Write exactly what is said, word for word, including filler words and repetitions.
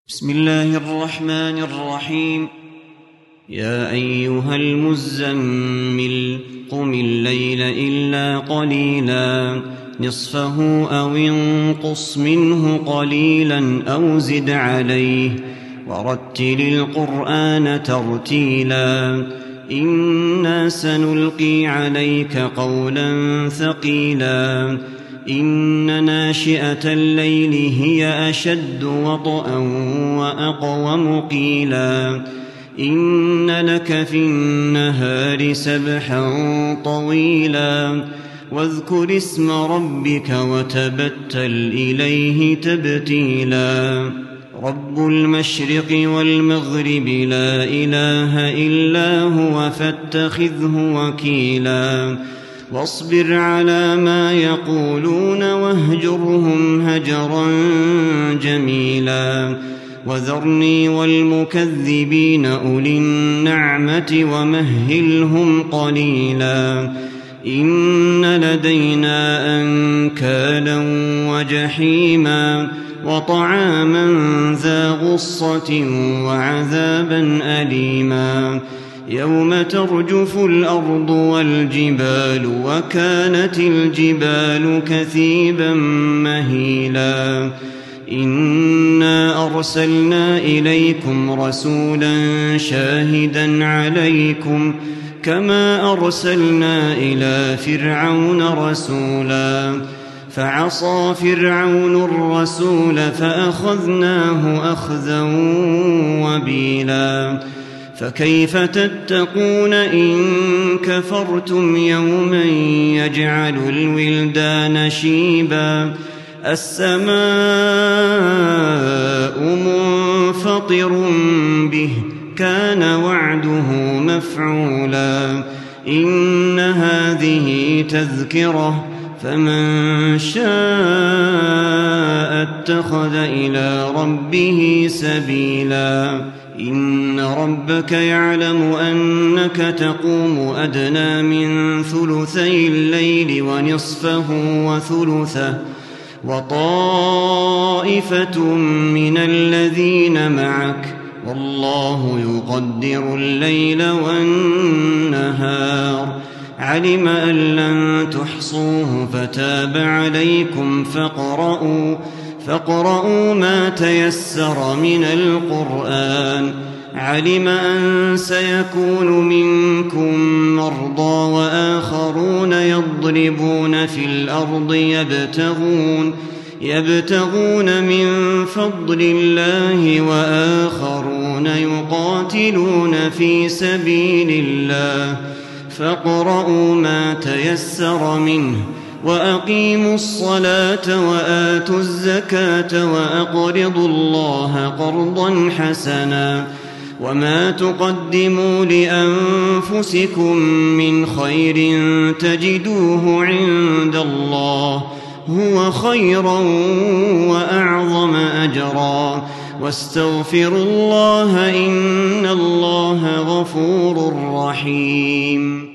بسم الله الرحمن الرحيم. يا أيها المزمل قم الليل إلا قليلا نصفه أو انقص منه قليلا أو زد عليه ورتل القرآن ترتيلا إنا سنلقي عليك قولا ثقيلا إن ناشئة الليل هي أشد وطئا وأقوم قيلا إن لك في النهار سبحا طويلا واذكر اسم ربك وتبتل إليه تبتيلا رب المشرق والمغرب لا إله إلا هو فاتخذه وكيلا واصبر على ما يقولون واهجرهم هجرا جميلا وذرني والمكذبين أولي النعمة ومهلهم قليلا إن لدينا أنكالا وجحيما وطعاما ذا غصة وعذابا أليما يوم ترجف الأرض والجبال وكانت الجبال كثيبا مهيلا إنا أرسلنا إليكم رسولا شاهدا عليكم كما أرسلنا إلى فرعون رسولا فعصى فرعون الرسول فأخذناه أخذا وبيلا فكيف تتقون إن كفرتم يوما يجعل الولدان شيبا السماء منفطر به كان وعده مفعولا إن هذه تذكرة فمن شاء اتخذ إلى ربه سبيلا إن ربك يعلم أنك تقوم أدنى من ثلثي الليل ونصفه وثلثه وطائفة من الذين معك والله يقدر الليل والنهار علم أن لن تحصوه فتاب عليكم فاقرؤوا فاقرؤوا ما تيسر من القرآن علم أن سيكون منكم مرضى وآخرون يضربون في الأرض يبتغون يبتغون من فضل الله وآخرون يقاتلون في سبيل الله فاقرؤوا ما تيسر منه وأقيموا الصلاة وآتوا الزكاة وأقرضوا الله قرضا حسنا وما تقدموا لأنفسكم من خير تجدوه عند الله هو خيرا وأعظم أجرا واستغفروا الله إن الله غفور رحيم.